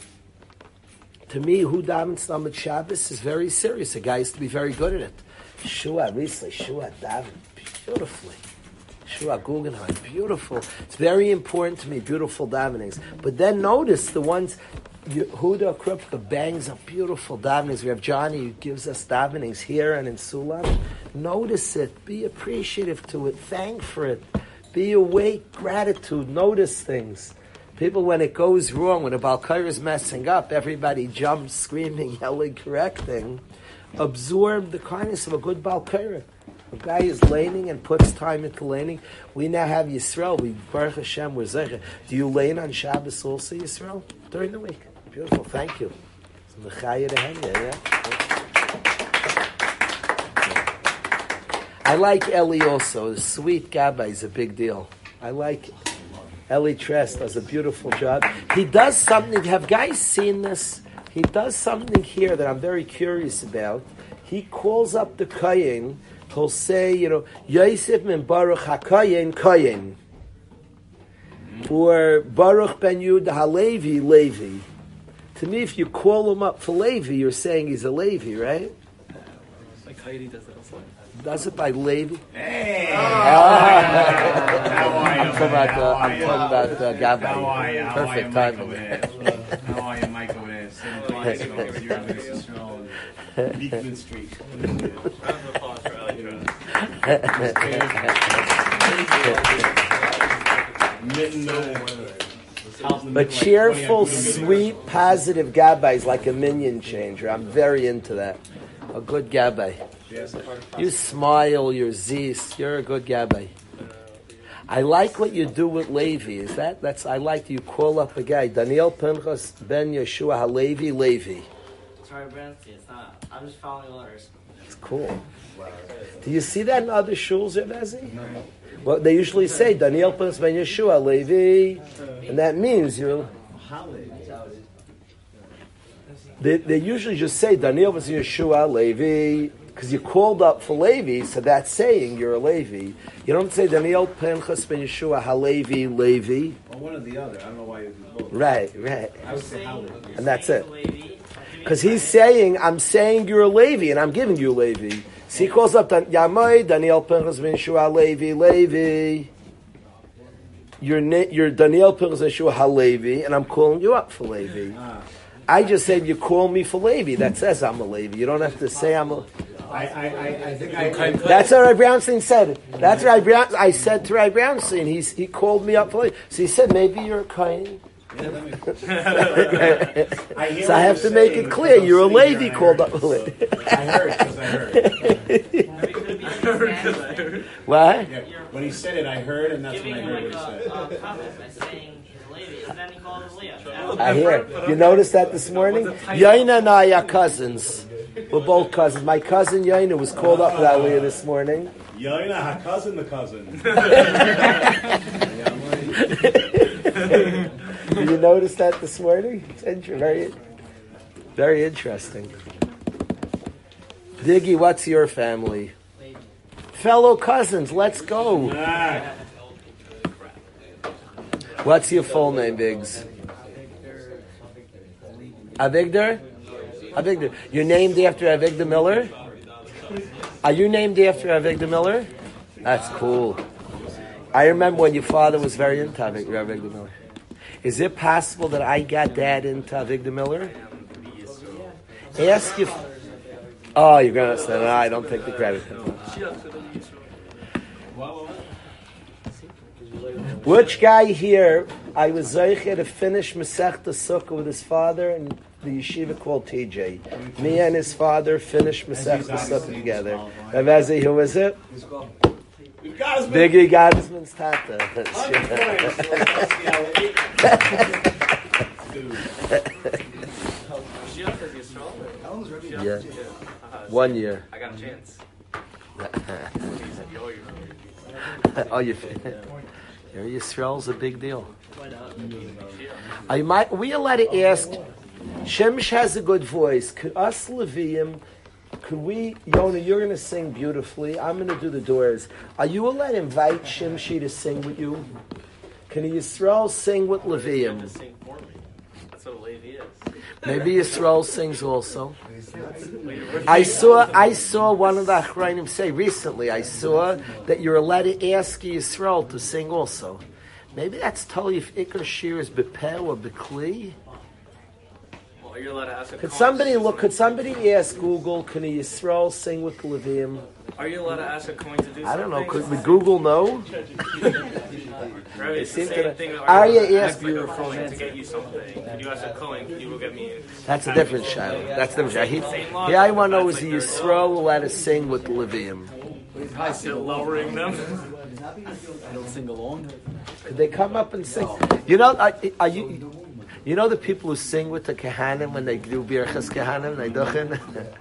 Speaker 2: To me, who davens Amid Shabbos is very serious. A guy has to be very good at it. Shua, recently, Shua daven beautifully. Shua Guggenheim, beautiful. It's very important to me, beautiful davenings. But then notice the ones, Yehuda Krupka bangs up beautiful davenings. We have Johnny who gives us davenings here and in Sulam. Notice it. Be appreciative to it. Thank for it. Be awake. Gratitude. Notice things. People, when it goes wrong, when a Baal Kaira is messing up, everybody jumps, screaming, yelling, correcting. Absorb the kindness of a good Baal Kaira. A guy is laning and puts time into laning. We now have Yisrael. We Baruch Hashem, we're Zecher. Do you lane on Shabbos also, Yisrael? During the week. Beautiful. Thank you. I like Eli also. The sweet Gabbai is a big deal. I like it. Eli Trest does a beautiful job. He does something. Have guys seen this? He does something here that I'm very curious about. He calls up the Kayin. He'll say, you know, Yosef min Baruch HaKayin Kayin. Or Baruch ben Yud HaLevi Levi. To me, if you call him up for Levi, you're saying he's a Levi, right?
Speaker 5: Like Heidi does it also.
Speaker 2: Does it by Levi?
Speaker 3: Hey!
Speaker 2: Oh.
Speaker 3: I'm
Speaker 2: talking about, uh, I'm talking about uh, Gabbai.
Speaker 3: How are you? How
Speaker 2: Perfect
Speaker 3: are you,
Speaker 2: time.
Speaker 3: Mike over there? How are you, Mike over there? Sitting twice over here on this show. Beekman Street.
Speaker 2: A cheerful, sweet, positive Gabbai is like a minion changer. I'm very into that. A good Gabbai. You smile, you're Zeus, you're a good Gabbai. I like what you do with Levi. Is that that's I like you call up a guy, Daniel Pinchas ben Yeshua Halevi Levi.
Speaker 6: Sorry, Brancy, it's not. I'm just following orders.
Speaker 2: It's cool. Do you see that in other shuls, Rebezi? No. Well, they usually say Daniel Pinchas ben Yeshua Levi, and that means you're. They, they usually just say Daniel ben Yeshua Levi. Because you called up for Levi, so that's saying you're a Levi. You don't say Daniel Pinchas ben Yeshua Halevi Levi.
Speaker 3: Well, one or the other. I don't know why you do both.
Speaker 2: Right, right.
Speaker 3: I would say Halevi.
Speaker 2: And that's it. Because he's saying, I'm saying you're a Levi, and I'm giving you Levi. So he calls up Yamai, Daniel Pinchas ben Yeshua Levi, Levi. You're, you're Daniel Pinchas ben Yeshua Halevi, and I'm calling you up for Levi.
Speaker 3: Ah.
Speaker 2: I just said you call me for Levi. That says I'm a Levi. You don't have to say I'm a...
Speaker 3: I, I, I, I think I...
Speaker 2: That's what Ray Brownstein said. That's what I, Brown, I said to Ray Brownstein. He's, he called me up for Levi. So he said, maybe you're a Kain.
Speaker 3: Yeah, let me...
Speaker 2: So I have to make it clear. You're a Levi called up for Levi.
Speaker 3: I heard, because I heard.
Speaker 2: What?
Speaker 3: Yeah, when he said it, I heard, and that's when I heard
Speaker 6: Giving
Speaker 3: what he
Speaker 6: like
Speaker 3: said.
Speaker 6: a, a comment by saying he's a lady, and then he called him Leah.
Speaker 2: I hear. You noticed that this morning? Yaina and I are cousins. We're both cousins. My cousin Yaina was called up with Aliyah this morning.
Speaker 3: Yaina, her cousin, the cousin.
Speaker 2: Did you notice that this morning? It's inter- very, very interesting. Diggy, what's your family? Fellow cousins, let's go. What's your full name, Biggs? Avigdor? Avigdor. You're named after Avigdor Miller? Are you named after Avigdor Miller? That's cool. I remember when your father was very into Avigdor Miller. Is it possible that I got dad into Avigdor Miller? Ask if... Oh, you're going to say, no, I don't take the credit. Which guy here, I was zeicher to finish Masechta Sukkah with his father in the yeshiva called T J. Me and his father finished Masechta Sukkah together. Ravezi, who is it? Biggie Gottesman's tata. Yeah. One year.
Speaker 5: I got a chance.
Speaker 2: Oh, you. Your Yisrael's a big deal. I might. We allowed to ask. Shemsh has a good voice. Could us Levium? Could we, Yona? You're going to sing beautifully. I'm going to do the doors. Are you allowed to invite Shimshi to sing with you? Can a Yisrael sing with Levium?
Speaker 5: To sing for me. That's what a Levi is.
Speaker 2: Maybe Yisrael sings also. I saw I saw one of the Achrayim say recently, I saw that you're allowed to ask Yisrael to sing also. Maybe that's totally if Iker Shir is Bepeh or Bekli.
Speaker 5: Well, are you allowed to ask a
Speaker 2: Could
Speaker 5: coin
Speaker 2: somebody
Speaker 5: to do
Speaker 2: look, could
Speaker 5: something?
Speaker 2: somebody ask Google, can a Yisrael sing with Levium?
Speaker 5: Are you allowed to ask a coin to do something?
Speaker 2: I don't know, could we Google know?
Speaker 5: Right, it's the
Speaker 2: seem
Speaker 5: same
Speaker 2: to-
Speaker 5: thing.
Speaker 2: Are you
Speaker 5: allowed to
Speaker 2: ask-
Speaker 5: ask like a coin to get you something? Could you ask a coin? Could you go get me?
Speaker 2: That's a different shadow. That's a different shadow. He, yeah, I want to know is the Yisrael allowed to sing with Levium?
Speaker 5: I'm still lowering them.
Speaker 7: I don't sing along.
Speaker 2: Could they come up and sing? You know, are, are you... You know the people who sing with the Kehanim when they do Birchas Kehanim, Neiduchen?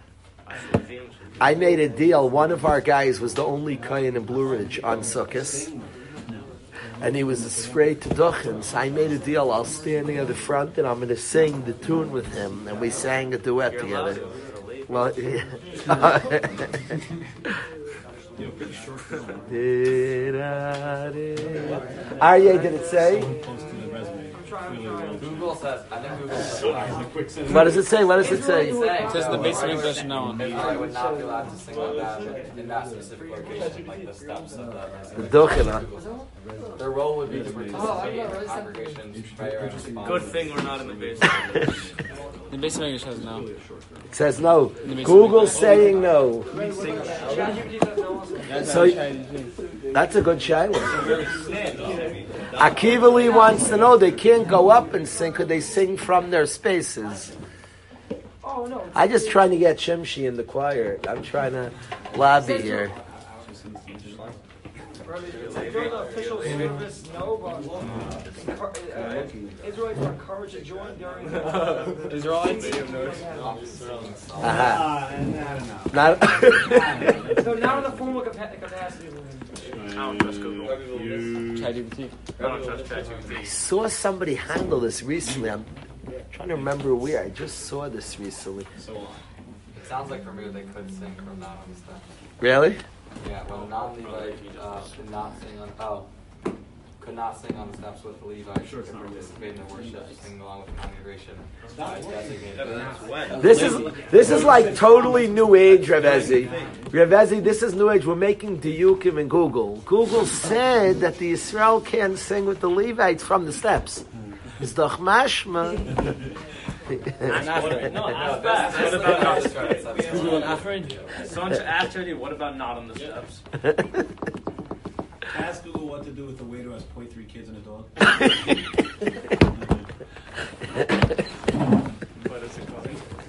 Speaker 2: I made a deal. One of our guys was the only Kohen in Blue Ridge on Sukkot, and he was afraid to duchen. So I made a deal. I'll stand near the front, and I'm going to sing the tune with him. And we sang a duet together. Well, yeah. Aryeh, did it say?
Speaker 7: Google says, I think Google says.
Speaker 2: What does it say? What does it say?
Speaker 8: It says the basic English now.
Speaker 7: I would not be allowed to sing like that in that specific location, like the steps of the.
Speaker 2: The duchen, huh?
Speaker 7: Their role would be to participate in the congregation's prayer and response.
Speaker 5: Good thing we're not in the basement.
Speaker 8: The basic English has no.
Speaker 2: It says no. Google's saying no. So that's a good shayla. Akiva Lee wants to know, they can't go up and sing. Could they sing from their spaces? I'm just trying to get Shimshi in the choir. I'm trying to lobby here.
Speaker 9: Israelites were encouraged to join during the
Speaker 8: Israelites?
Speaker 2: Uh-huh. Not
Speaker 9: so now in the formal capa- capacity.
Speaker 5: I don't trust Google.
Speaker 8: ChatGPT.
Speaker 5: I don't trust ChatGPT.
Speaker 2: I saw somebody handle this recently. I'm trying to remember where. I just saw this recently.
Speaker 7: It sounds like for me they could sing from that on the steps.
Speaker 2: Really?
Speaker 7: Yeah, when non-Levite uh, could not sing on oh could not sing on the steps with the Levites. Sure, could participate in the worship, sing along with the congregation. Uh, designated.
Speaker 2: This is this is like totally new age, Rav Ezi. Rav Ezi, this is new age. We're making diyukim in Google. Google said that the Israel can sing with the Levites from the steps. It's doch mashma.
Speaker 5: No, ask back. What about not the steps? Someone asked already, what about not on the steps?
Speaker 10: Ask Google what to do with the waiter who has point three kids and a dog.
Speaker 5: What is it called?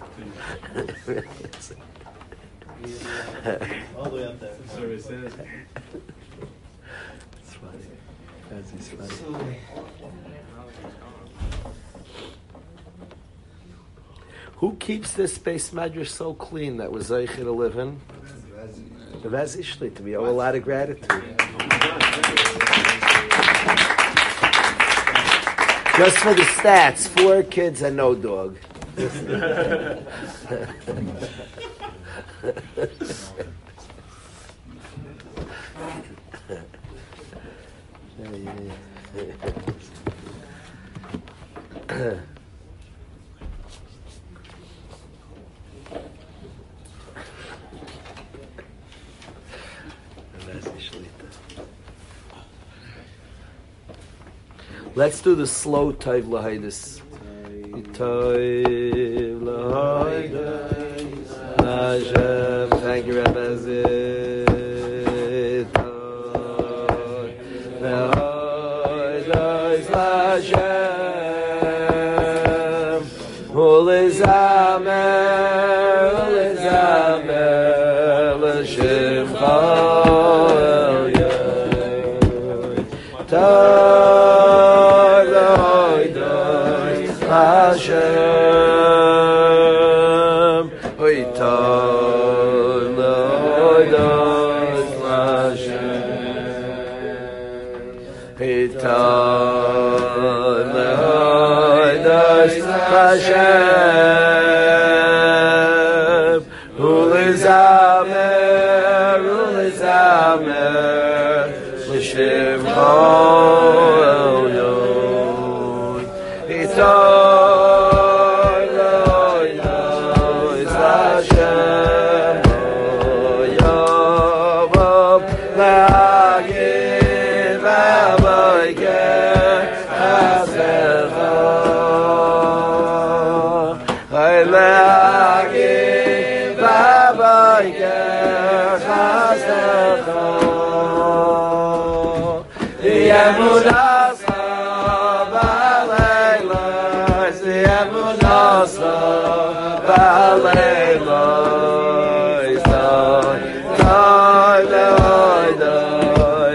Speaker 10: All the way up there.
Speaker 5: So it says.
Speaker 2: It's funny. That's it's funny. Who keeps this base madrash so clean that was Zeicher to live in? The Vaz Ishlit. We owe a lot of gratitude. Just for the stats, four kids and no dog. Let's do the slow Taiv Lahaidis. Taiv Lahaidis Hashem. Thank you, Rabbi Zid. Taiv Lahaidis Hashem. Ulizamer, Ulizamer, L'Shimcha El Yai. Taiv Hashem, Oitar Loidos Hashem, Oitar Loidos Hashem, Ulizamer, Ulizamer, L'Shimcha El Yod, Oitar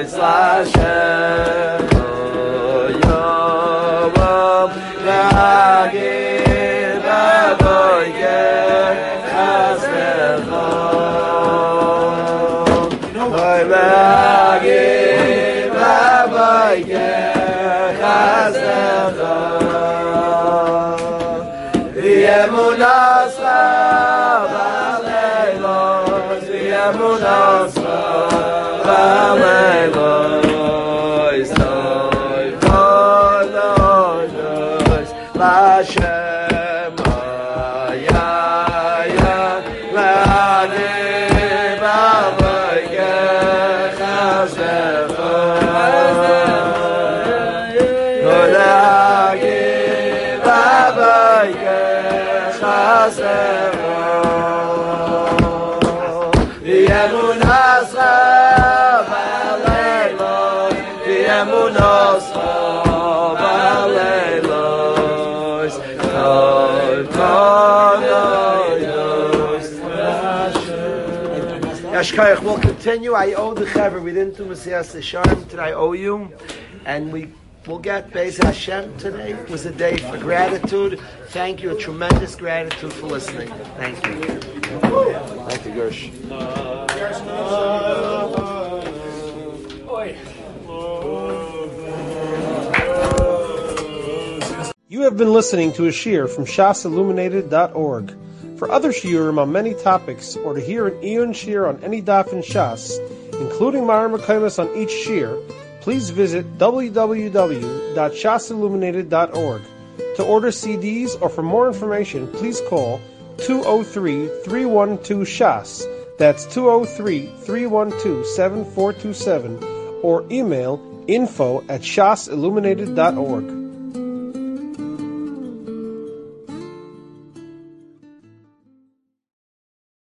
Speaker 2: Hashem, Yashkayach, we'll continue. I owe the Chaver. We didn't do Mesilas Yesharim today. I owe you. And we will get Beis Hashem today. It was a day for gratitude. Thank you. A tremendous gratitude for listening. Thank you. Thank you, Gersh.
Speaker 1: You have been listening to a shiur from shas illuminated dot org. For other shiurim on many topics, or to hear an Eon shiur on any daf in Shas, including Mara Mekaymas on each shiur, please visit w w w dot shas illuminated dot org. To order C Ds or for more information, please call two oh three, three one two, shas. That's two oh three, three one two, seven four two seven, or email info at shas illuminated dot org.